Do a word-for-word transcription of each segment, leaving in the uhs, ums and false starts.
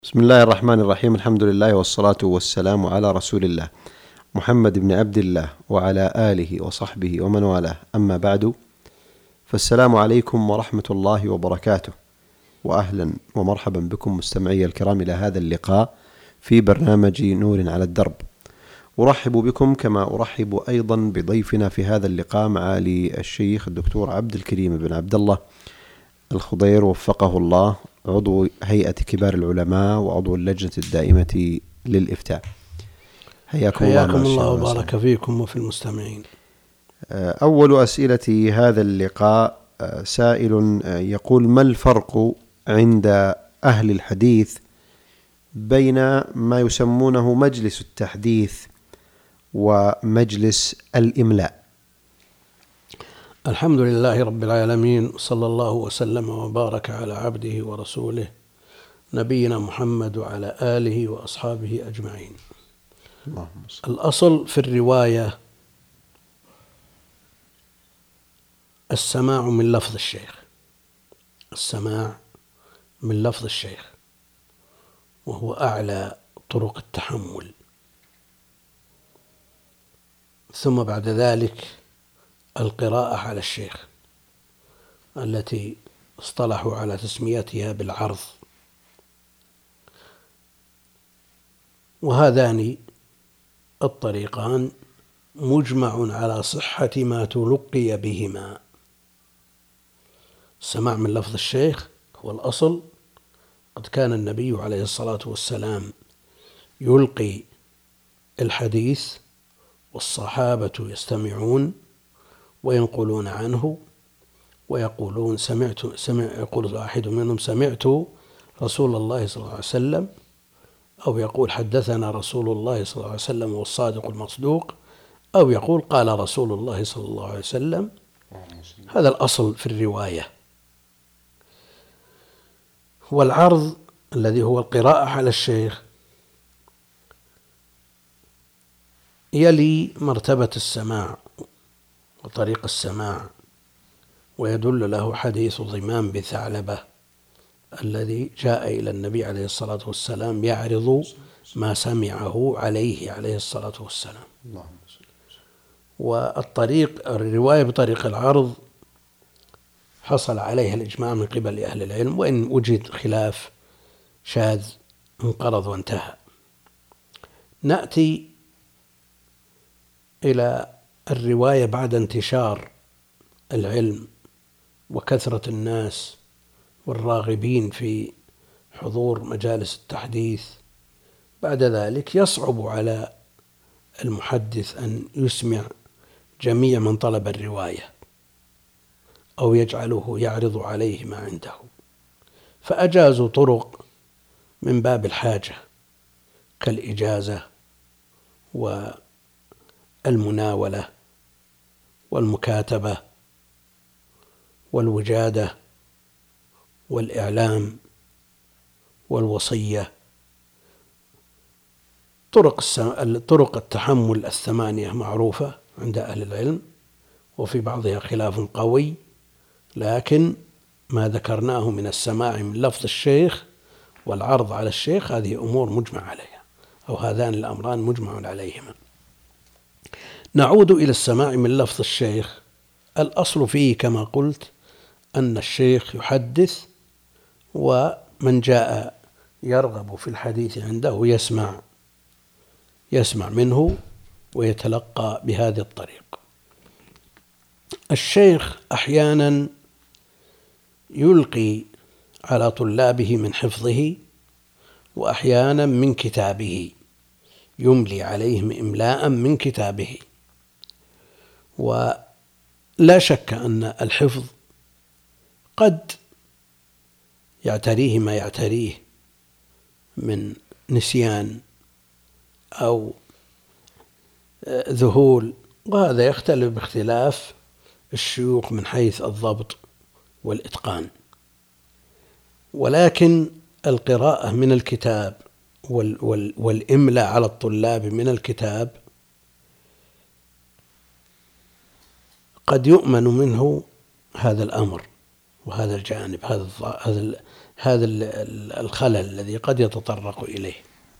بسم الله الرحمن الرحيم. الحمد لله والصلاة والسلام على رسول الله محمد بن عبد الله وعلى آله وصحبه ومن والاه، أما بعد، فالسلام عليكم ورحمة الله وبركاته، وأهلا ومرحبا بكم مستمعي الكرام إلى هذا اللقاء في برنامج نور على الدرب. أرحب بكم كما أرحب أيضا بضيفنا في هذا اللقاء معالي الشيخ الدكتور عبد الكريم بن عبد الله الخضير وفقه الله، عضو هيئة كبار العلماء وعضو اللجنة الدائمة للإفتاء. حياكم الله, حياكم الله وبارك فيكم وفي المستمعين. أول أسئلة هذا اللقاء سائل يقول: ما الفرق عند أهل الحديث بين ما يسمونه مجلس التحديث ومجلس الإملاء؟ الحمد لله رب العالمين، صلى الله وسلم وبارك على عبده ورسوله نبينا محمد وعلى آله وأصحابه أجمعين. الأصل في الرواية السماع من لفظ الشيخ، السماع من لفظ الشيخ، وهو أعلى طرق التحمل. ثم بعد ذلك القراءة على الشيخ التي اصطلحوا على تسميتها بالعرض، وهذان الطريقان مجمع على صحة ما تلقي بهما. السماع من لفظ الشيخ هو الأصل. قد كان النبي عليه الصلاة والسلام يلقي الحديث والصحابة يستمعون وينقلون عنه ويقولون سمعت سمع يقول واحد منهم سمعت رسول الله صلى الله عليه وسلم، أو يقول حدثنا رسول الله صلى الله عليه وسلم والصادق المصدوق، أو يقول قال رسول الله صلى الله عليه وسلم. هذا الأصل في الرواية. والعرض الذي هو القراءة على الشيخ يلي مرتبة السماع وطريق السماع، ويدل له حديث ضمام بثعلبة الذي جاء إلى النبي عليه الصلاة والسلام يعرض ما سمعه عليه عليه الصلاة والسلام. والطريق الرواية بطريق العرض حصل عليها الإجماع من قبل أهل العلم، وإن وجد خلاف شاذ انقرض وانتهى. نأتي إلى الرواية بعد انتشار العلم وكثرة الناس والراغبين في حضور مجالس التحديث. بعد ذلك يصعب على المحدث أن يسمع جميع من طلب الرواية أو يجعله يعرض عليه ما عنده، فأجازوا طرق من باب الحاجة كالإجازة والمناولة والمكاتبة والوجادة والإعلام والوصية. طرق طرق التحمل الثمانية معروفة عند أهل العلم، وفي بعضها خلاف قوي، لكن ما ذكرناه من السماع من لفظ الشيخ والعرض على الشيخ هذه أمور مجمع عليها، أو هذان الأمران مجمع عليهما. نعود إلى السماع من لفظ الشيخ. الأصل فيه كما قلت أن الشيخ يحدث، ومن جاء يرغب في الحديث عنده يسمع يسمع منه ويتلقى بهذه الطريق. الشيخ أحيانا يلقي على طلابه من حفظه، وأحيانا من كتابه، يملي عليهم إملاء من كتابه. ولا شك أن الحفظ قد يعتريه ما يعتريه من نسيان أو ذهول، وهذا يختلف باختلاف الشيوخ من حيث الضبط والإتقان. ولكن القراءة من الكتاب والإملاء على الطلاب من الكتاب قد يؤمن منه هذا الأمر وهذا الجانب، هذا هذا الخلل الذي قد يتطرق إليه،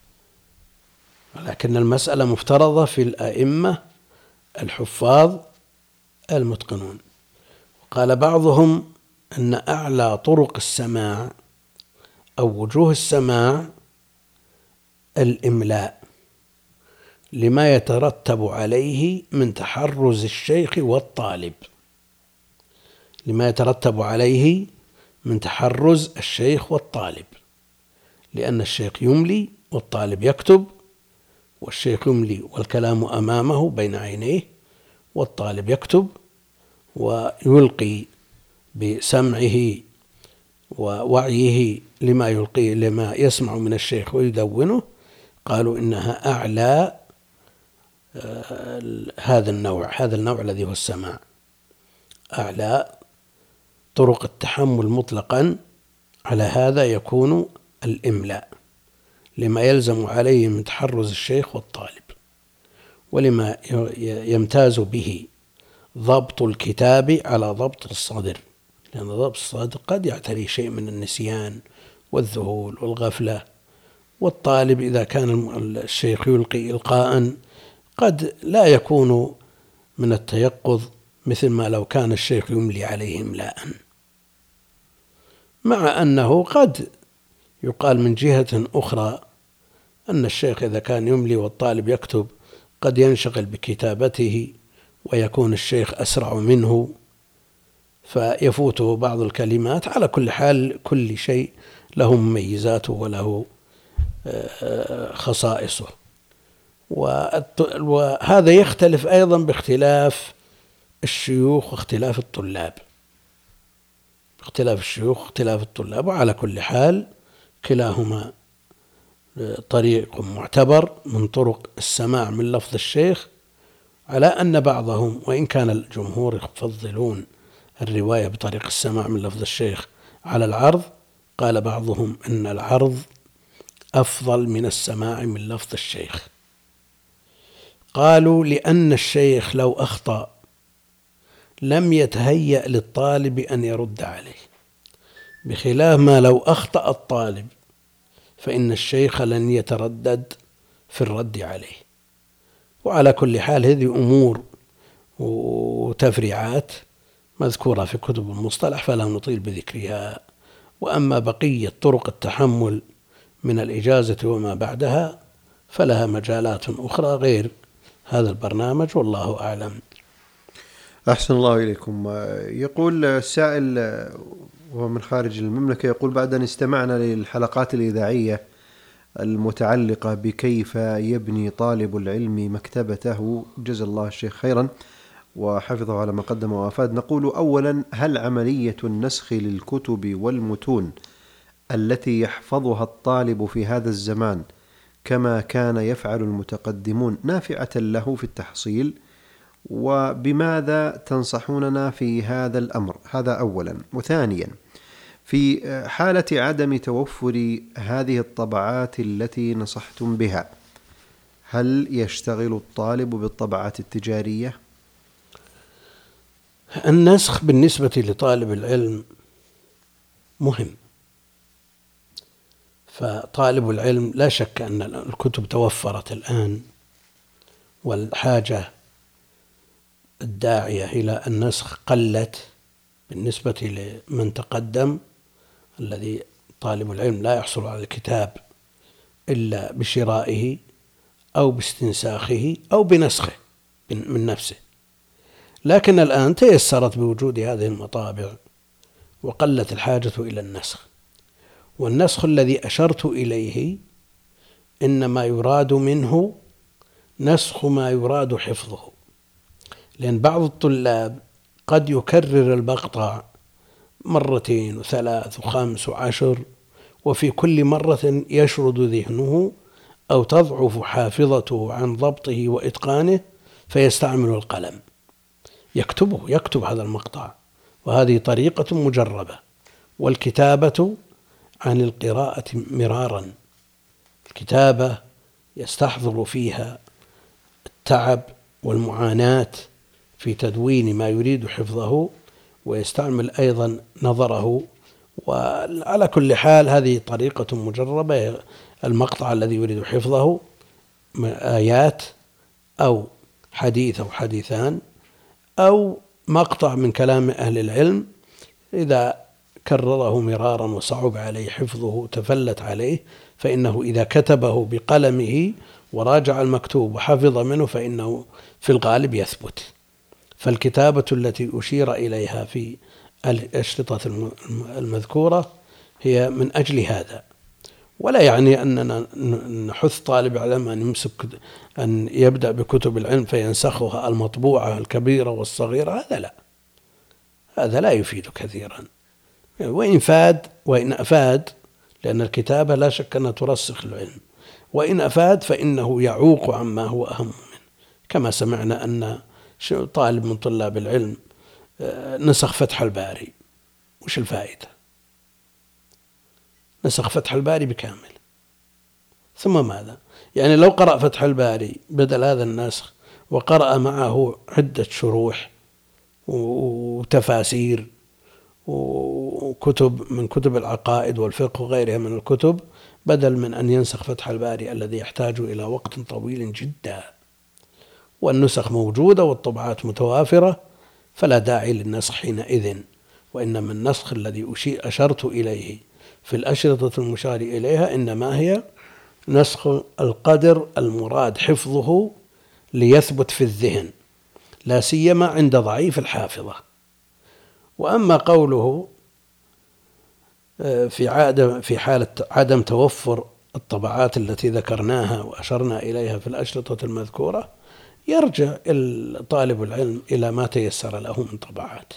ولكن المسألة مفترضة في الأئمة الحفاظ المتقنون. قال بعضهم أن أعلى طرق السماع أو وجوه السماع الإملاء، لما يترتب عليه من تحرز الشيخ والطالب لما يترتب عليه من تحرز الشيخ والطالب لأن الشيخ يملي والطالب يكتب، والشيخ يملي والكلام أمامه بين عينيه، والطالب يكتب ويلقي بسمعه ووعيه لما يلقي لما يسمع من الشيخ ويدونه. قالوا إنها أعلى هذا النوع هذا النوع الذي هو السماع، أعلى طرق التحمل مطلقا. على هذا يكون الإملاء لما يلزم عليه من تحرز الشيخ والطالب، ولما يمتاز به ضبط الكتاب على ضبط الصدر، لأن ضبط الصدر قد يعتري شيء من النسيان والذهول والغفلة، والطالب إذا كان الشيخ يلقي إلقاء قد لا يكون من التيقظ مثل ما لو كان الشيخ يملي عليه إملاء، مع أنه قد يقال من جهة أخرى أن الشيخ إذا كان يملي والطالب يكتب قد ينشغل بكتابته ويكون الشيخ أسرع منه فيفوته بعض الكلمات. على كل حال كل شيء له مميزاته وله خصائصه، وهذا يختلف أيضا باختلاف الشيوخ واختلاف الطلاب اختلاف الشيوخ واختلاف الطلاب وعلى كل حال كلاهما طريق معتبر من طرق السماع من لفظ الشيخ، على أن بعضهم وإن كان الجمهور يفضلون الرواية بطريق السماع من لفظ الشيخ على العرض، قال بعضهم أن العرض أفضل من السماع من لفظ الشيخ. قالوا لأن الشيخ لو أخطأ لم يتهيأ للطالب أن يرد عليه، بخلاف ما لو أخطأ الطالب فإن الشيخ لن يتردد في الرد عليه. وعلى كل حال هذه أمور وتفريعات مذكورة في كتب المصطلح فلا نطيل بذكرها. وأما بقية طرق التحمل من الإجازة وما بعدها فلها مجالات أخرى غير هذا البرنامج، والله أعلم. أحسن الله إليكم. يقول السائل وهو من خارج المملكة، يقول: بعد أن استمعنا للحلقات الإذاعية المتعلقة بكيف يبني طالب العلم مكتبته، جزا الله الشيخ خيرا وحفظه على ما قدم وافاد، نقول: أولا، هل عملية النسخ للكتب والمتون التي يحفظها الطالب في هذا الزمان كما كان يفعل المتقدمون نافعة له في التحصيل؟ وبماذا تنصحوننا في هذا الأمر؟ هذا أولا. وثانيا، في حالة عدم توفر هذه الطبعات التي نصحتم بها، هل يشتغل الطالب بالطبعات التجارية؟ النسخ بالنسبة لطالب العلم مهم، فطالب العلم لا شك أن الكتب توفرت الآن، والحاجة الداعية إلى النسخ قلت بالنسبة لمن تقدم، الذي طالب العلم لا يحصل على الكتاب إلا بشرائه أو باستنساخه أو بنسخه من نفسه. لكن الآن تيسرت بوجود هذه المطابع وقلت الحاجة إلى النسخ. والنسخ الذي أشرت إليه إنما يراد منه نسخ ما يراد حفظه، لأن بعض الطلاب قد يكرر المقطع مرتين وثلاث وخمس وعشر، وفي كل مرة يشرد ذهنه أو تضعف حافظته عن ضبطه وإتقانه فيستعمل القلم يكتبه يكتب هذا المقطع، وهذه طريقة مجربة. والكتابة عن القراءة مرارا، الكتابة يستحضر فيها التعب والمعاناة في تدوين ما يريد حفظه، ويستعمل أيضا نظره وعلى كل حال هذه طريقة مجربة. المقطع الذي يريد حفظه آيات أو حديث أو حديثان أو مقطع من كلام أهل العلم، إذا كرره مرارا وصعب عليه حفظه تفلت عليه، فإنه إذا كتبه بقلمه وراجع المكتوب وحفظ منه فإنه في الغالب يثبت. فالكتابة التي أشير إليها في الأشرطة المذكورة هي من أجل هذا، ولا يعني أننا نحث طالب العلم أن يمسك أن يبدأ بكتب العلم فينسخها المطبوعة الكبيرة والصغيرة، هذا لا، هذا لا يفيد كثيرا. وإن فاد وإن أفاد، لأن الكتابة لا شك أنها ترسخ العلم، وإن أفاد فإنه يعوق عما هو أهم منه، كما سمعنا أن طالب من طلاب العلم نسخ فتح الباري، وش الفائدة؟ نسخ فتح الباري بكامل، ثم ماذا؟ يعني لو قرأ فتح الباري بدل هذا النسخ وقرأ معه عدة شروح وتفاسير وكتب من كتب العقائد والفقه وغيرها من الكتب، بدل من أن ينسخ فتح الباري الذي يحتاج إلى وقت طويل جدا، والنسخ موجودة والطبعات متوافرة، فلا داعي للنسخ حينئذ. وإنما النسخ الذي أشرت إليه في الأشرطة المشار إليها إنما هي نسخ القدر المراد حفظه ليثبت في الذهن، لا سيما عند ضعيف الحافظة. وأما قوله في عادة في حالة عدم توفر الطبعات التي ذكرناها وأشرنا إليها في الأشرطة المذكورة، يرجع طالب العلم إلى ما تيسر له من طبعات،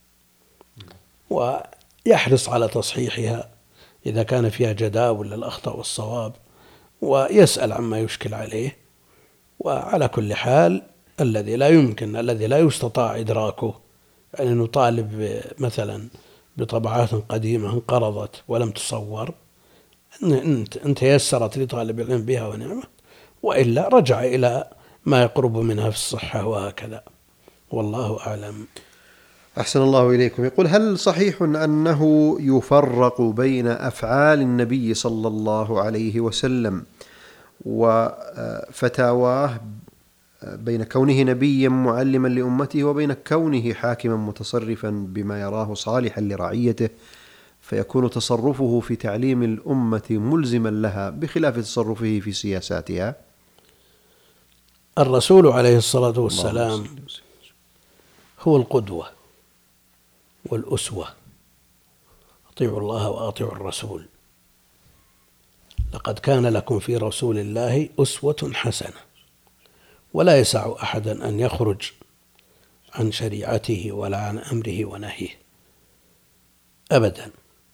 ويحرص على تصحيحها إذا كان فيها جداول للأخطاء والصواب، ويسأل عما يشكل عليه. وعلى كل حال الذي لا يمكن الذي لا يستطاع إدراكه، يعني نطالب مثلا بطبعات قديمة انقرضت ولم تصور، أن تيسرت لطالب العلم بها ونعمة، وإلا رجع إلى ما يقرب منها في الصحة وهكذا، والله أعلم. أحسن الله إليكم. يقول: هل صحيح أنه يفرق بين أفعال النبي صلى الله عليه وسلم وفتاواه، بين كونه نبيا معلما لأمته وبين كونه حاكما متصرفا بما يراه صالحا لرعيته، فيكون تصرفه في تعليم الأمة ملزما لها بخلاف تصرفه في سياساتها؟ الرسول عليه الصلاة والسلام هو القدوة والأسوة، أطيعوا الله وأطيعوا الرسول. لقد كان لكم في رسول الله أسوة حسنة، ولا يسع أحدا أن يخرج عن شريعته ولا عن أمره ونهيه أبدا.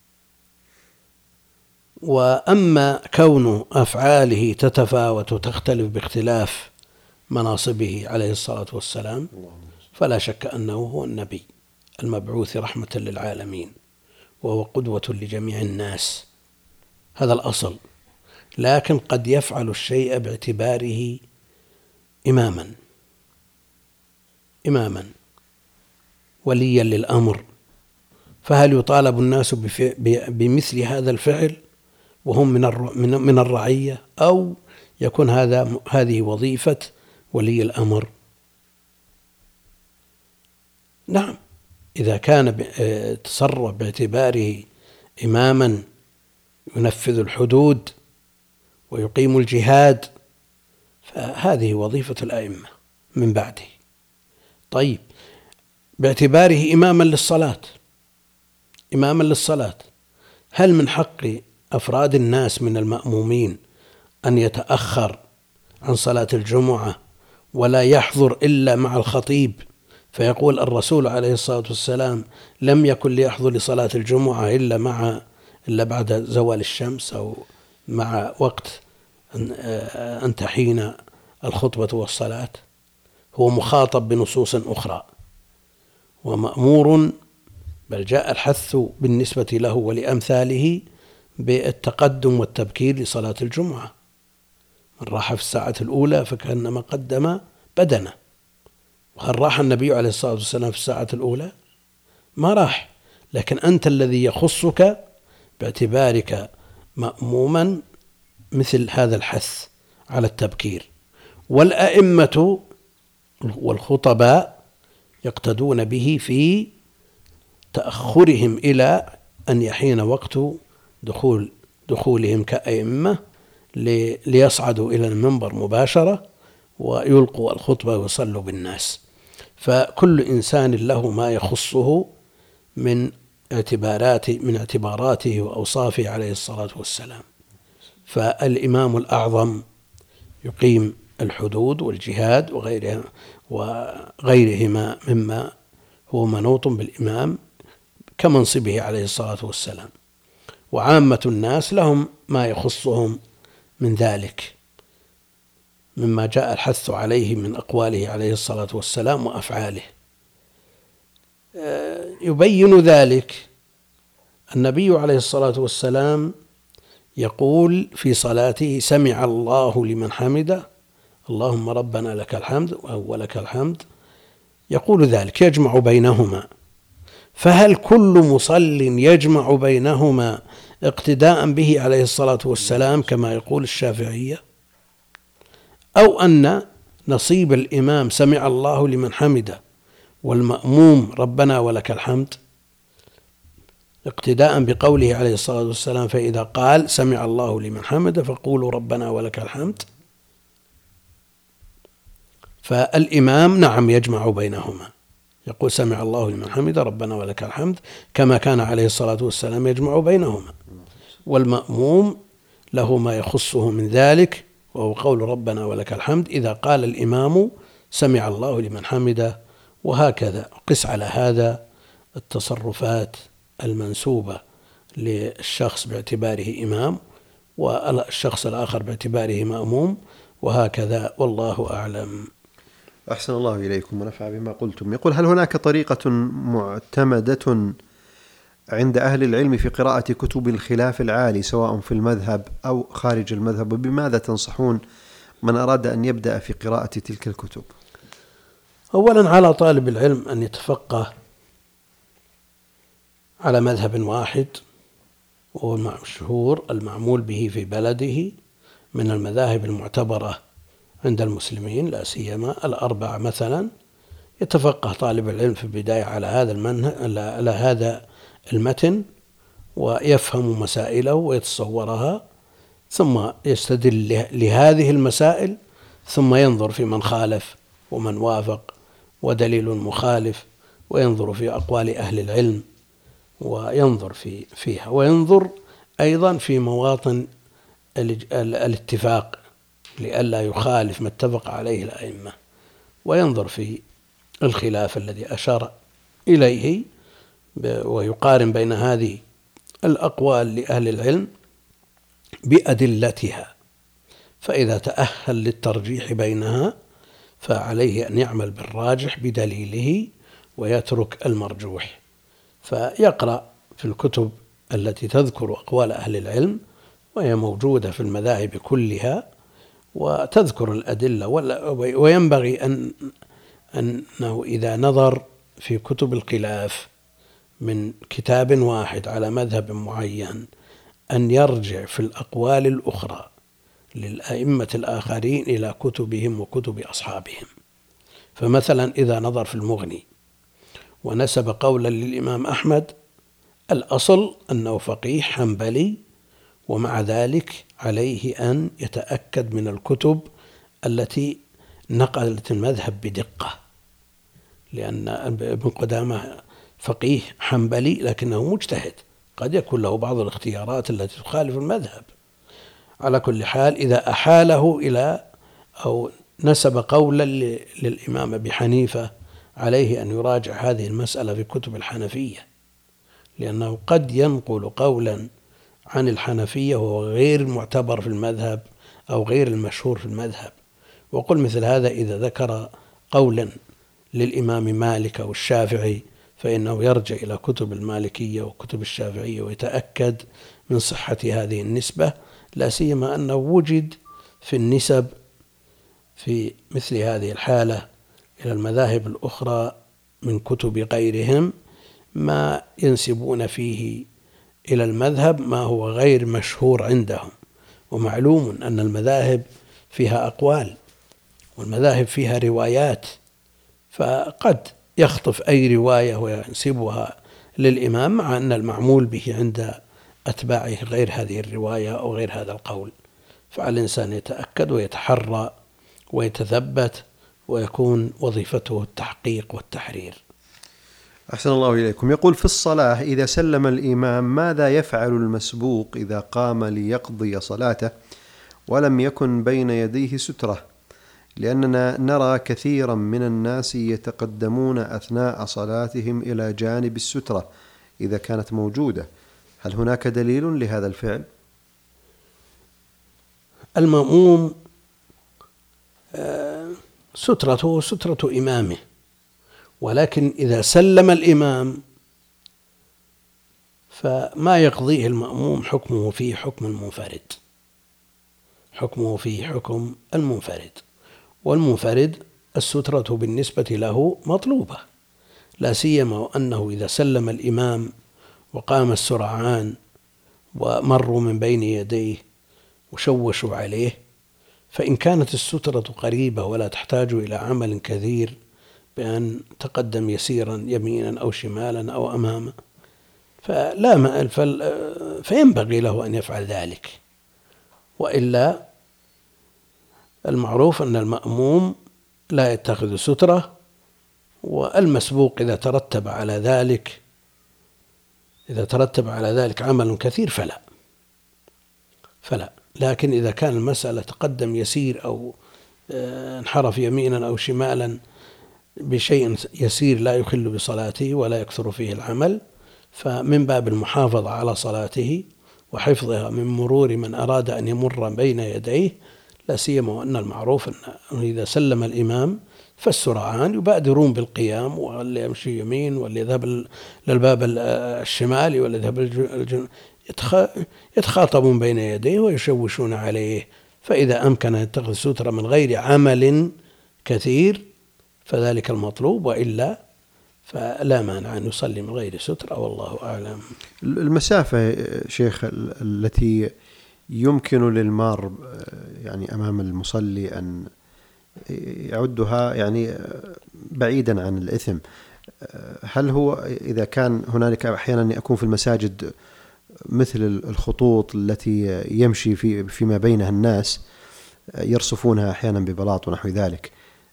وأما كون أفعاله تتفاوت وتختلف باختلاف مناصبه عليه الصلاة والسلام، فلا شك أنه هو النبي المبعوث رحمة للعالمين، وهو قدوة لجميع الناس، هذا الأصل. لكن قد يفعل الشيء باعتباره إماما إماما وليا للأمر، فهل يطالب الناس بمثل هذا الفعل وهم من من الرعية، أو يكون هذا هذه وظيفة ولي الأمر؟ نعم، إذا كان تصرف باعتباره إماما ينفذ الحدود ويقيم الجهاد، فهذه وظيفة الأئمة من بعده. طيب، باعتباره إماما للصلاة إماما للصلاة هل من حق أفراد الناس من المأمومين أن يتأخر عن صلاة الجمعة ولا يحضر إلا مع الخطيب، فيقول الرسول عليه الصلاة والسلام لم يكن ليحضر لصلاة الجمعة إلا مع إلا بعد زوال الشمس أو مع وقت أن تحين الخطبة والصلاة؟ هو مخاطب بنصوص أخرى ومأمور، بل جاء الحث بالنسبة له ولأمثاله بالتقدم والتبكير لصلاة الجمعة. من راح في الساعة الأولى فكأنما قدم بدنه. وهل راح النبي عليه الصلاة والسلام في الساعة الأولى؟ ما راح، لكن أنت الذي يخصك باعتبارك مأموما مثل هذا الحث على التبكير. والأئمة والخطباء يقتدون به في تأخرهم إلى أن يحين وقت دخول دخولهم كأئمة ليصعدوا إلى المنبر مباشرة ويلقوا الخطبة ويصلوا بالناس. فكل إنسان له ما يخصه من اعتبارات من اعتباراته وأوصافه عليه الصلاة والسلام. فالإمام الأعظم يقيم الحدود والجهاد وغيرها وغيرهما مما هو منوط بالإمام كمنصبه عليه الصلاة والسلام. وعامة الناس لهم ما يخصهم من ذلك مما جاء الحث عليه من أقواله عليه الصلاة والسلام وأفعاله. يبين ذلك النبي عليه الصلاة والسلام يقول في صلاته: سمع الله لمن حمده، اللهم ربنا لك الحمد ولك الحمد، يقول ذلك يجمع بينهما. فهل كل مصل يجمع بينهما اقتداء به عليه الصلاة والسلام كما يقول الشافعية، أو أن نصيب الإمام سمع الله لمن حمده والمأموم ربنا ولك الحمد اقتداء بقوله عليه الصلاة والسلام: فإذا قال سمع الله لمن حمده فقولوا ربنا ولك الحمد. فالإمام نعم يجمع بينهما، يقول سمع الله لمن حمده ربنا ولك الحمد كما كان عليه الصلاة والسلام يجمع بينهما. والمأموم له ما يخصه من ذلك، وهو قول ربنا ولك الحمد إذا قال الإمام سمع الله لمن حمده. وهكذا قس على هذا التصرفات المنسوبة للشخص باعتباره إمام والشخص الآخر باعتباره مأموم، وهكذا والله أعلم. أحسن الله إليكم ونفع بما قلتم. يقول: هل هناك طريقة معتمدة عند أهل العلم في قراءة كتب الخلاف العالي سواء في المذهب أو خارج المذهب، وبماذا تنصحون من أراد أن يبدأ في قراءة تلك الكتب؟ أولا على طالب العلم أن يتفقه على مذهب واحد وهو المشهور المعمول به في بلده من المذاهب المعتبرة عند المسلمين، لا سيما الأربعة مثلا. يتفقه طالب العلم في البداية على هذا المنهج على هذا المتن ويفهم مسائله ويتصورها، ثم يستدل لهذه المسائل، ثم ينظر في من خالف ومن وافق ودليل مخالف، وينظر في أقوال أهل العلم وينظر في فيها، وينظر أيضا في مواطن الاتفاق لئلا يخالف ما اتفق عليه الأئمة، وينظر في الخلاف الذي أشار إليه ويقارن بين هذه الأقوال لأهل العلم بأدلتها. فإذا تأهل للترجيح بينها فعليه أن يعمل بالراجح بدليله ويترك المرجوح. فيقرأ في الكتب التي تذكر أقوال أهل العلم وهي موجودة في المذاهب كلها وتذكر الأدلة. وينبغي أن أنه إذا نظر في كتب الخلاف من كتاب واحد على مذهب معين أن يرجع في الأقوال الأخرى للأئمة الآخرين إلى كتبهم وكتب أصحابهم. فمثلا إذا نظر في المغني ونسب قولا للإمام أحمد، الأصل أنه فقيه حنبلي، ومع ذلك عليه أن يتأكد من الكتب التي نقلت المذهب بدقة، لأن ابن قدامة فقيه حنبلي لكنه مجتهد، قد يكون له بعض الاختيارات التي تخالف المذهب. على كل حال إذا أحاله إلى أو نسب قولا للإمام أبي حنيفة عليه أن يراجع هذه المسألة في كتب الحنفية، لأنه قد ينقل قولا عن الحنفية وهو غير المعتبر في المذهب أو غير المشهور في المذهب. وقل مثل هذا إذا ذكر قولا للإمام مالك أو الشافعي فإنه يرجع إلى كتب المالكية وكتب الشافعية ويتأكد من صحة هذه النسبة، لا سيما أنه وجد في النسب في مثل هذه الحالة إلى المذاهب الأخرى من كتب غيرهم ما ينسبون فيه إلى المذهب ما هو غير مشهور عندهم. ومعلوم أن المذاهب فيها أقوال والمذاهب فيها روايات، فقد يخطف أي رواية وينسبها للإمام مع أن المعمول به عند أتباعه غير هذه الرواية أو غير هذا القول. فعلى الإنسان يتأكد ويتحرى ويتثبت ويكون وظيفته التحقيق والتحرير. أحسن الله إليكم. يقول: في الصلاة إذا سلم الإمام ماذا يفعل المسبوق إذا قام ليقضي صلاته ولم يكن بين يديه سترة؟ لأننا نرى كثيرا من الناس يتقدمون أثناء صلاتهم إلى جانب السترة إذا كانت موجودة، هل هناك دليل لهذا الفعل؟ المأموم سترته سترة إمامه، ولكن إذا سلم الإمام فما يقضيه المأموم حكمه فيه حكم المنفرد، حكمه فيه حكم المنفرد، والمنفرد السترة بالنسبة له مطلوبة، لا سيما أنه إذا سلم الإمام وقام السرعان ومروا من بين يديه وشوشوا عليه، فإن كانت السترة قريبة ولا تحتاج إلى عمل كثير بأن تقدم يسيرا يمينا أو شمالا أو أماما، فلا مأل فينبغي له أن يفعل ذلك. وإلا المعروف أن المأموم لا يتخذ سترة، والمسبوق إذا ترتب على ذلك إذا ترتب على ذلك عمل كثير فلا فلا لكن إذا كان المسألة تقدم يسير أو انحرف يمينا أو شمالا بشيء يسير لا يخل بصلاته ولا يكثر فيه العمل، فمن باب المحافظة على صلاته وحفظها من مرور من أراد أن يمر بين يديه، لا سيما وأن المعروف أنه إذا سلم الإمام فالسرعان يبادرون بالقيام، واللي يمشي يمين واللي يذهب للباب الشمالي واللي يذهب الجنوب يتخاطبون بين يديه ويشوشون عليه، فإذا أمكن أن يتخذ سترة من غير عمل كثير فذلك المطلوب، وإلا فلا مانع أن يصلي من غير سترة، والله أعلم. المسافة شيخ التي يمكن للمار يعني أمام المصلي أن يعدها يعني بعيدا عن الإثم، هل هو إذا كان هنالك أحيانا يكون في المساجد مثل الخطوط التي يمشي في فيما بينها الناس يرصفونها أحيانا ببلاط ونحو ذلك،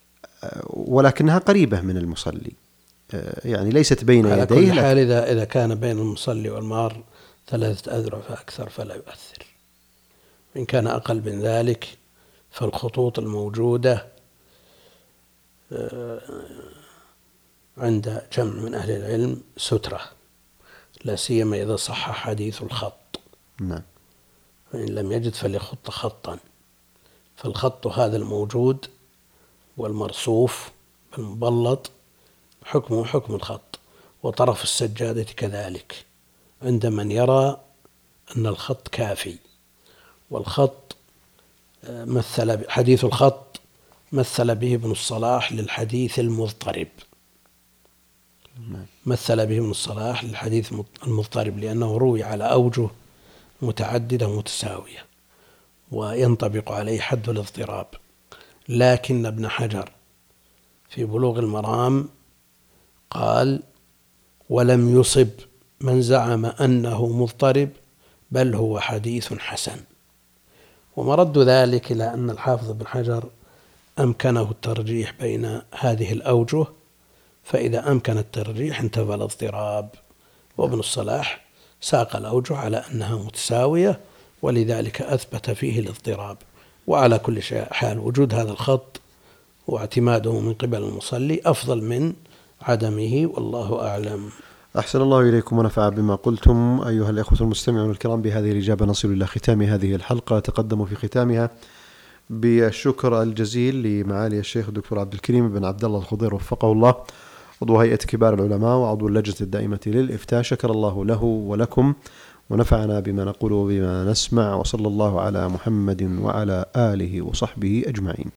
ولكنها قريبة من المصلي يعني ليست بين يديه، على كل حال إذا إذا كان بين المصلي والمار ثلاثة أذرع فأكثر فلا يؤثر، إن كان أقل من ذلك فالخطوط الموجودة عند جمع من أهل العلم سترة، لا سيما إذا صح حديث الخط. نعم. فإن لم يجد فليخط خطا، فالخط هذا الموجود والمرصوف المبلط حكمه حكم الخط، وطرف السجادة كذلك عند من يرى أن الخط كافي. والخط مثل حديث الخط مثل به ابن الصلاح للحديث المضطرب، مثل به ابن الصلاح للحديث المضطرب لأنه روي على أوجه متعددة متساوية وينطبق عليه حد الاضطراب. لكن ابن حجر في بلوغ المرام قال: ولم يصب من زعم أنه مضطرب بل هو حديث حسن. ومرد ذلك إلى أن الحافظ بن حجر أمكنه الترجيح بين هذه الأوجه، فإذا أمكن الترجيح انتفى الاضطراب، وابن الصلاح ساق الأوجه على أنها متساوية ولذلك أثبت فيه الاضطراب. وعلى كل حال وجود هذا الخط واعتماده من قبل المصلي أفضل من عدمه، والله أعلم. أحسن الله إليكم ونفع بما قلتم أيها الأخوة المستمعون الكرام. بهذه الإجابة نصل إلى ختام هذه الحلقة. تقدموا في ختامها بالشكر الجزيل لمعالي الشيخ الدكتور عبد الكريم بن عبد الله الخضير وفقه الله، عضو هيئة كبار العلماء وعضو اللجنة الدائمة للإفتاء، شكر الله له ولكم ونفعنا بما نقول وبما نسمع، وصلى الله على محمد وعلى آله وصحبه أجمعين.